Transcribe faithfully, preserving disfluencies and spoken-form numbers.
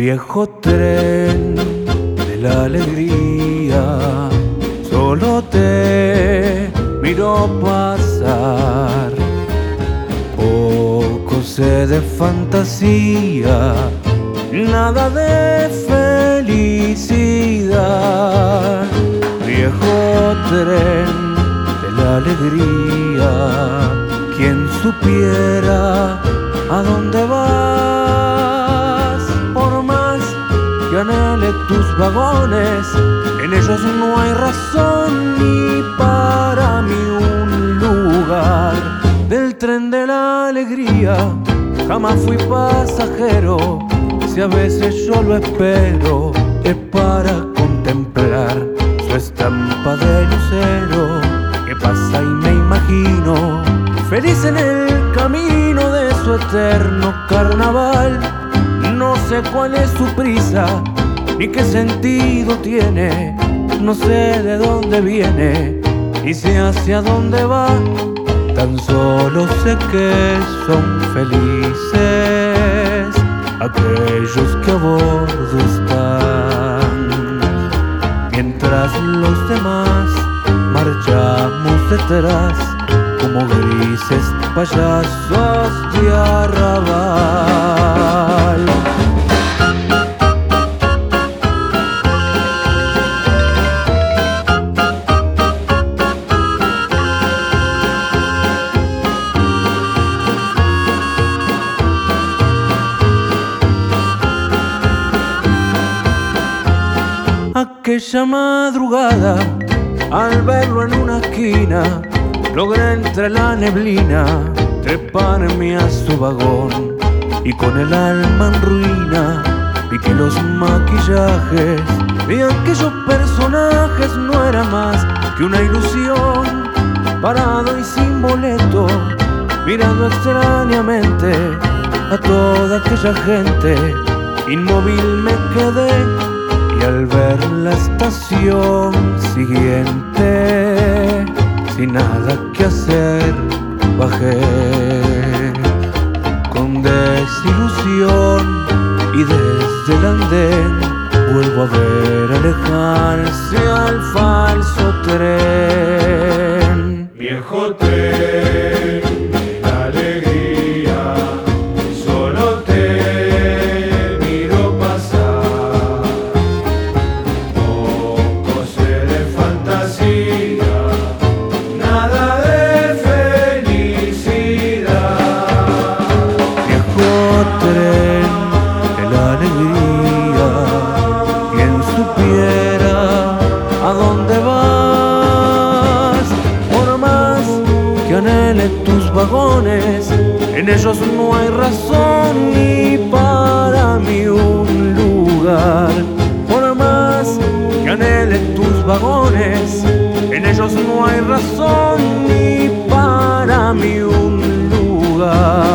viejo tren de la alegría, solo te miro pasar. Poco sé de fantasía, nada de felicidad. Viejo tren de la alegría, quien supiera a dónde vas. Por más que anhele tus vagones, en ellos no hay razón ni para mí un lugar. Del tren de la alegría jamás fui pasajero, si a veces yo lo espero es para contemplar su estampa de lucero que pasa y me imagino feliz en el camino de su eterno carnaval. No sé cuál es su prisa ni qué sentido tiene, no sé de dónde viene y sé hacia dónde va. Tan solo sé que son felices aquellos que a bordo están, mientras los demás marchamos detrás como grises payasos de arrabal. Aquella madrugada, al verlo en una esquina, logré entre la neblina treparme a su vagón y con el alma en ruina vi que los maquillajes de aquellos personajes no era más que una ilusión. Parado y sin boleto, mirando extrañamente a toda aquella gente, inmóvil me quedé. Y al ver la estación siguiente, sin nada que hacer, bajé con desilusión y desde el andén vuelvo a ver alejarse al falso tren. Viejo tren de la alegría, solo te miro pasar. Poco sé de fantasía, nada de felicidad. Viejo tren de la alegría, quien supiera a dónde vas. Por más que anhele tus vagones, en ellos no hay razón ni para mí un lugar. Por más que anhele tus vagones, en ellos no hay razón ni para mí un lugar.